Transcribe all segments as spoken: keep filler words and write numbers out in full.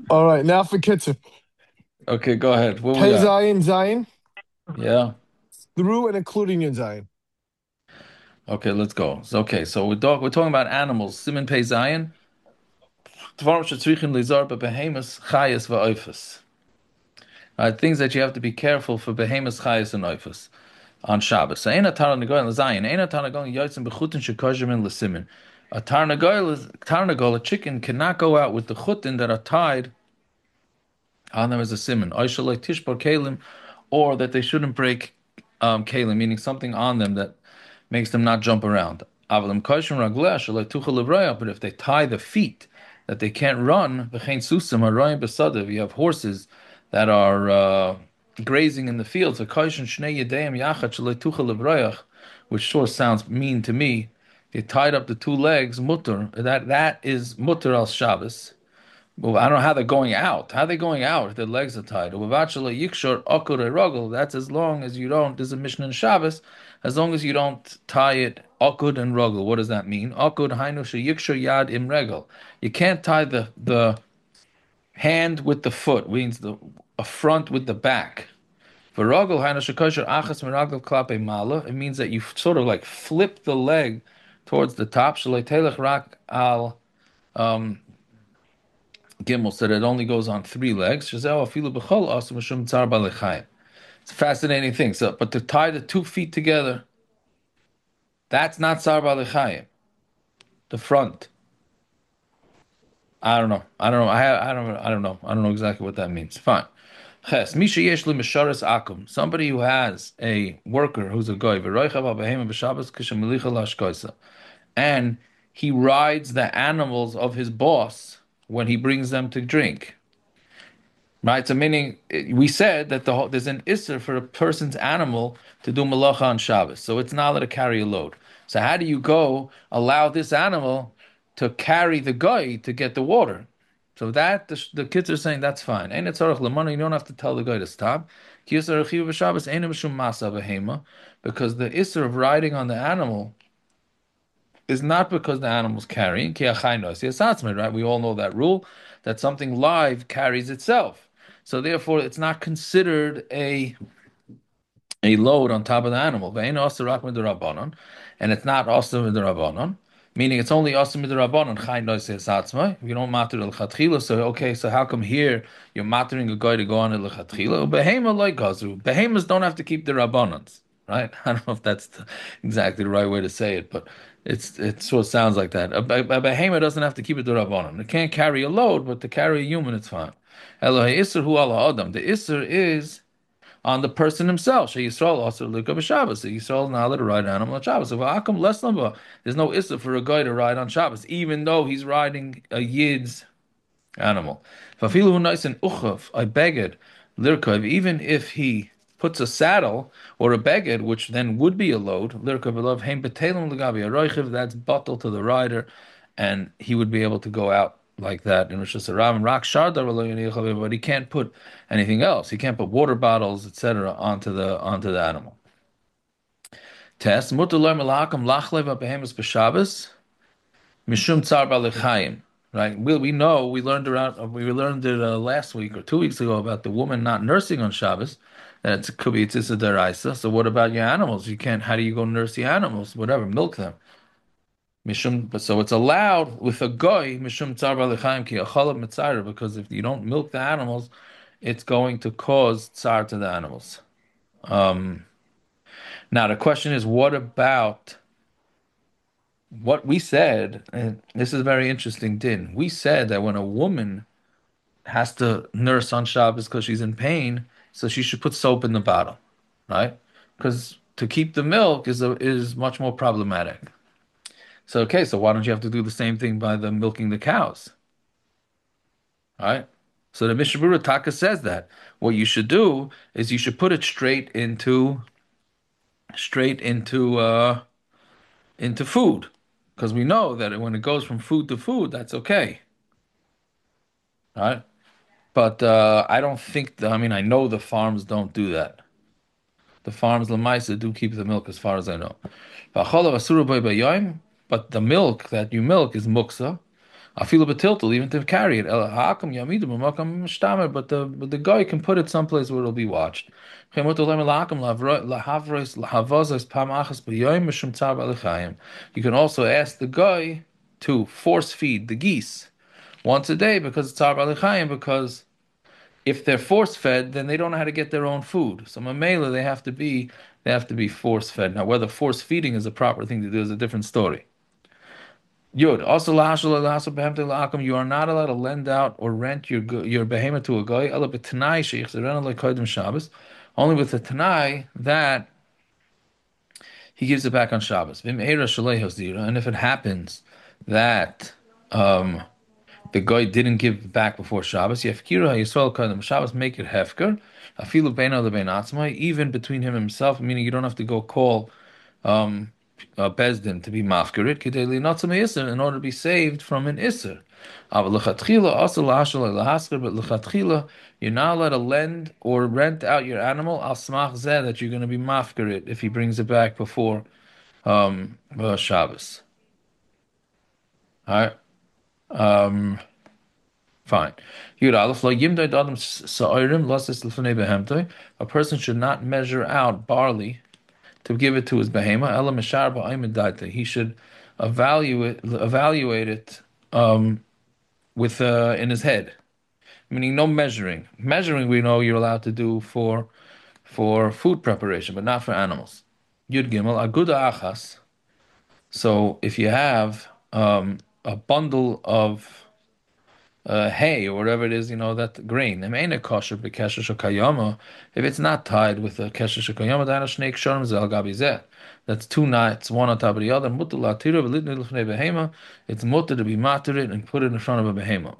All right, now for Kitzer. Okay, go ahead. What we Pei got? Zion, Zion, Yeah. through and including in Zion. Okay, let's go. So, okay, so we're, talk, we're talking about animals. Siman Pei Zayin. Dvarim shetzrichin lizar bebehemus chayas va'oifus. Right, things that you have to be careful for behemus chayas and oifus on Shabbos. So, ein atar negoyel Zion. Ein atar negoyel yotzim bechutin shekozhemin l'simin. A tarnagol, is- tarnagol, a chicken, cannot go out with the chutin that are tied on them as a simon. Oishalei tishbar kalim, or that they shouldn't break um, kalim, meaning something on them that makes them not jump around. Avalim kosher ragleh shalei tuchel levraya, but if they tie the feet that they can't run, v'chein susim harayim besadev, you have horses that are uh, grazing in the fields. A kosher shnei yedayim yachat shalei tuchel levrayach, which sure sounds mean to me. They tied up the two legs, mutter. That that is mutter al Shabbos. Well, I don't know how they're going out. How are they going out if their legs are tied? Uvavachala yikshor okur erogel. That's as long as you don't. There's a mission in Shabbos. As long as you don't tie it okud and rogel. What does that mean? Okud hainu yikshor yad im regel. You can't tie the the hand with the foot. Means the a front with the back. For rogel hainu shekosher achas meragel klape mala. It means that you sort of like flip the leg towards the top. Shalei telech rak al. Um, Gimel said it only goes on three legs. It's a fascinating thing. So, but to tie the two feet together, that's not Tsar Balechayim. The front. I don't know. I don't know. I I don't I don't know. I don't know exactly what that means. Fine. Ches, Misha Yesh Li Misharis Akum. Somebody who has a worker who's a goy, v'roichav al behema b'Shabbos k'shemilicha lashkoisa, and he rides the animals of his boss when he brings them to drink. Right, so meaning we said that the whole, there's an isser for a person's animal to do malacha on Shabbos, so it's not allowed to carry a load. So how do you go allow this animal to carry the guy to get the water? So that the, the kids are saying that's fine. Ain't it tzarich lemana? You don't have to tell the guy to stop. Ki yisar rechiv b'Shabbos ain't mishum masa behema, because the isser of riding on the animal is not because the animal's carrying. Ki achai nosi asatzmei, right? We all know that rule that something live carries itself. So therefore, it's not considered a a load on top of the animal. Ve'ein also rak midrabanan, and it's not also midrabanan, meaning it's only also midrabanan. Chai nosi asatzmei. We don't matter el chatchila. So okay, so how come here you're mattering a guy to go on el chatchila? Behema like gazu. Behemas don't have to keep the rabbanans, right? I don't know if that's the, exactly the right way to say it, but it's it sort of sounds like that. A, a, a behemoth doesn't have to keep it durabanan. It can't carry a load, but to carry a human, it's fine. Elohe isser hu ala adam. The isser is on the person himself. She Yisrael also look up a Shabbos. So Yisrael not allowed to ride an animal on Shabbos. So Akam less number. There's no isser for a guy to ride on Shabbos, even though he's riding a yid's animal. Fafilu hu nice and uchav, I beged, lirkov, even if he puts a saddle or a beged, which then would be a load, lirkov love heim betelem legavi aroichiv, that's bottle to the rider, and he would be able to go out like that in Rosh Hashanah. Rak shardar, but he can't put anything else. He can't put water bottles, et cetera, onto the onto the animal. Test mutar lo melakam lachlev behemus b'Shabbos. Mishum tsar balechayim. Right? We we know we learned around we learned it uh, last week or two weeks ago about the woman not nursing on Shabbos. That it could be it's a deraisa. So what about your animals? You can't. How do you go nurse the animals? Whatever, milk them. Mishum. But so it's allowed with a goy mishum tsar balechayim ki achalav mitzara, because if you don't milk the animals, it's going to cause tsar to the animals. Um, Now the question is, what about what we said? And this is very interesting, Din. We said that when a woman has to nurse on Shabbos because she's in pain, so she should put soap in the bottle, right? Because to keep the milk is a, is much more problematic. So okay, so why don't you have to do the same thing by the milking the cows, right? So the Mishnah Berurah Taka says that what you should do is you should put it straight into straight into uh into food, because we know that when it goes from food to food, that's okay, right? But uh, I don't think the, I mean, I know the farms don't do that. The farms Lamaisa do keep the milk, as far as I know. But the milk that you milk is muksa. I feel a bit tilted even to carry it. El ha'akam yamidu b'makam shtamer, but the but the guy can put it someplace where it'll be watched. You can also ask the guy to force feed the geese once a day because it's Tzar B'Alichayim, because if they're force fed, then they don't know how to get their own food. So Mamela, they have to be they have to be force fed. Now, whether force feeding is a proper thing to do is a different story. Yud. Also, you are not allowed to lend out or rent your your behemoth to a guy. Only with the tanai that he gives it back on Shabbos. And if it happens that um, the guy didn't give back before Shabbos, Yefkira Yisrael Kadam Shabbos, make it hefker. Afilu beina lebein atzmai, even between him and himself, meaning you don't have to go call um, uh, Bezdin to be mafkirit, kidei linatzam isser, in order to be saved from an isser. But lechatchila, you're not allowed to lend or rent out your animal al smach zeh, that you're going to be mafkirit if he brings it back before um, uh, Shabbos. All right. Um, fine. A person should not measure out barley to give it to his behema. He should evaluate evaluate it um, with uh, in his head, meaning no measuring. Measuring, we know you're allowed to do for for food preparation, but not for animals. Yud Gimel Aguda Achas. So if you have um, a bundle of uh, hay or whatever it is, you know, that grain. If it's not tied with a kesher shekayama, then a snake sharm zel gabi. That's two nights, one on top of the other. It's mutter to be materit and put it in front of a behema.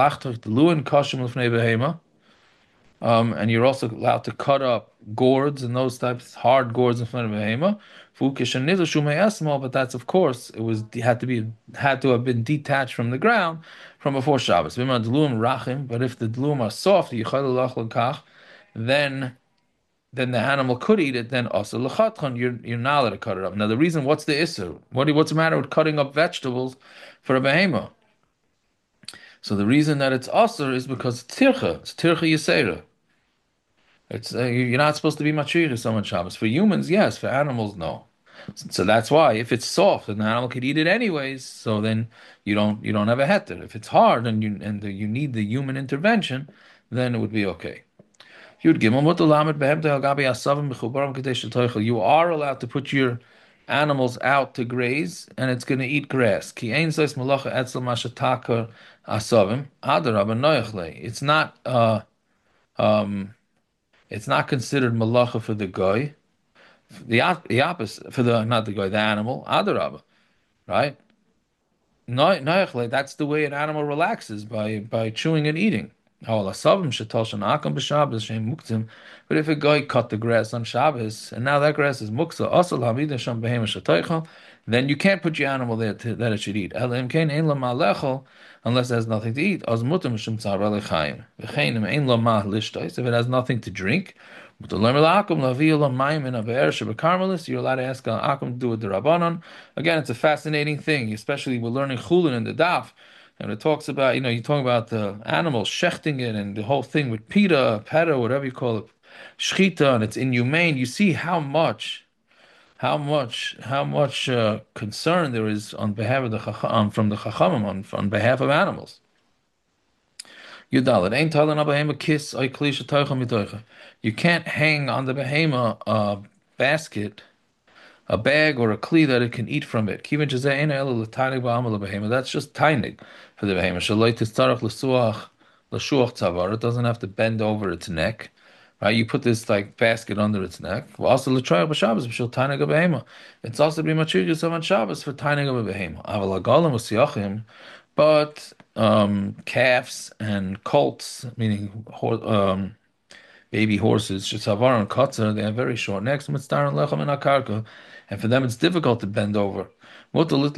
Um, and you're also allowed to cut up gourds and those types, hard gourds in front of a behema. But that's, of course, it was had to be had to have been detached from the ground from before Shabbos. But if the dlum are soft, then then the animal could eat it. Then also lechatchan, you're you're not allowed to cut it up. Now the reason, what's the issur? What what's the matter with cutting up vegetables for a behema? So the reason that it's usur is because it's tircha, it's tircha yisera. It's uh, you're not supposed to be mature to someone Shabbos. For humans, yes. For animals, no. So that's why if it's soft and the animal could eat it anyways, so then you don't you don't have a heter. If it's hard and you and the, you need the human intervention, then it would be okay. You are allowed to put your animals out to graze, and it's going to eat grass. It's not uh, um, it's not considered malacha for the guy. The, the opposite for the not the guy, the animal. Adarabah, right? That's the way an animal relaxes, by by chewing and eating. But if a guy cut the grass on Shabbos and now that grass is muksa, then you can't put your animal there to, that it should eat. Unless it has nothing to eat. If it has nothing to drink, you're allowed to ask Akum to do it the Rabbanon. Again, it's a fascinating thing, especially we're learning Chulin in the Daf. And it talks about, you know, you're talking about the animals, shechting it, and the whole thing with pita, peta, whatever you call it, shchita, and it's inhumane. You see how much, how much, how much uh, concern there is on behalf of the chacham, from the chachamim on, on behalf of animals. Yudalit ain't telling a behema kiss a klisha toicha mitoicha. You can't hang on the behema a basket, a bag or a kli that it can eat from it. That's just tainig for the behema. It doesn't have to bend over its neck. Right? You put this like basket under its neck. Also, it's also be mature on Shabbos for tainig of a behema. But um, calves and colts, meaning um, baby horses, Shetzavar and Kotzer, they have very short necks, and for them it's difficult to bend over. You're allowed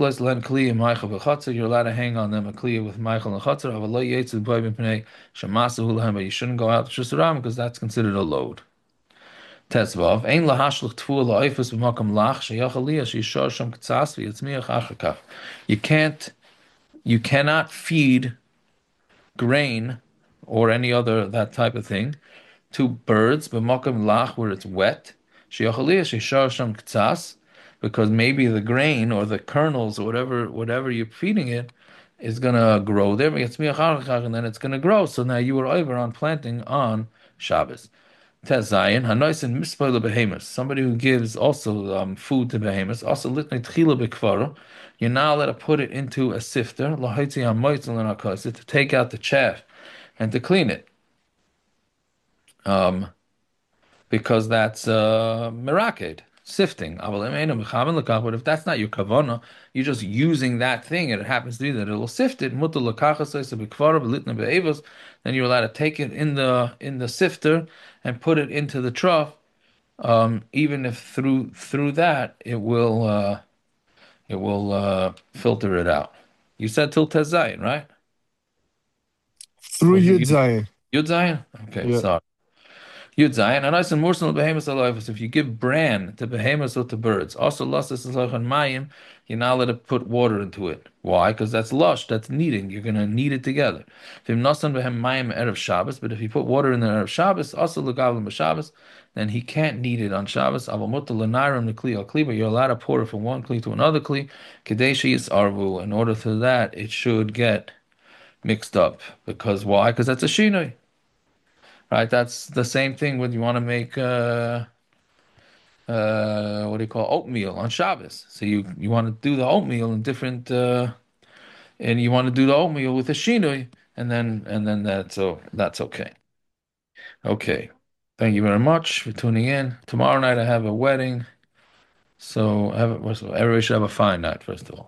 to hang on them a kliya with Michael and Chotzer, but you shouldn't go out to Shusharam because that's considered a load. Tesvav, ein lahashlich tfuah la'ifus b'makam lach sheyach aliyah sheyishar sham k'tzas v'yitzmiach achar kach. You can't You cannot feed grain or any other that type of thing to birds, b'makom lach where it's wet. She'achaliya she'shar sham k'tzas, because maybe the grain or the kernels or whatever whatever you're feeding it is gonna grow there, and then it's gonna grow. So now you were over on planting on Shabbos. Tezayin hanois and mispoil behemoths. Somebody who gives also um, food to behemoths. Also litnei tchila bekvaro. You're not allowed to put it into a sifter. Lahaitzi hamoitzel in akasit to take out the chaff and to clean it. Um, because that's uh, meraked, sifting. But if that's not your kavana, you're just using that thing, and it happens to be that it'll sift it. Then you're allowed to take it in the in the sifter and put it into the trough. Um, even if through through that it will uh, it will uh, filter it out. You said till tezayin, right? Through Was it Yud Yud Zayin. Yud Zayin? Okay, Yeah. sorry. Yud Zayin, and I said morsel behemoths alifus. If you give bran to behemoths or to birds, also lustus is like on mayim, you're not allowed to put water into it. Why? Because that's lush, that's kneading. You're gonna knead it together. If you nasan behem mayim erev Shabbos, but if you put water in there erev Shabbos, also legavlim b'Shabbos, then he can't knead it on Shabbos. Avamut l'nairam l'kli al kli, but you're allowed to pour it from one kli to another kli. Kadeshi is arvu. In order for that, it should get mixed up. Because why? Because that's a shinoi. Right, that's the same thing when you want to make uh uh what do you call oatmeal on Shabbos. So you you want to do the oatmeal in different uh and you want to do the oatmeal with a shinui, and then and then that's so that's okay. Okay. Thank you very much for tuning in. Tomorrow night I have a wedding, so have, everybody should have a fine night first of all.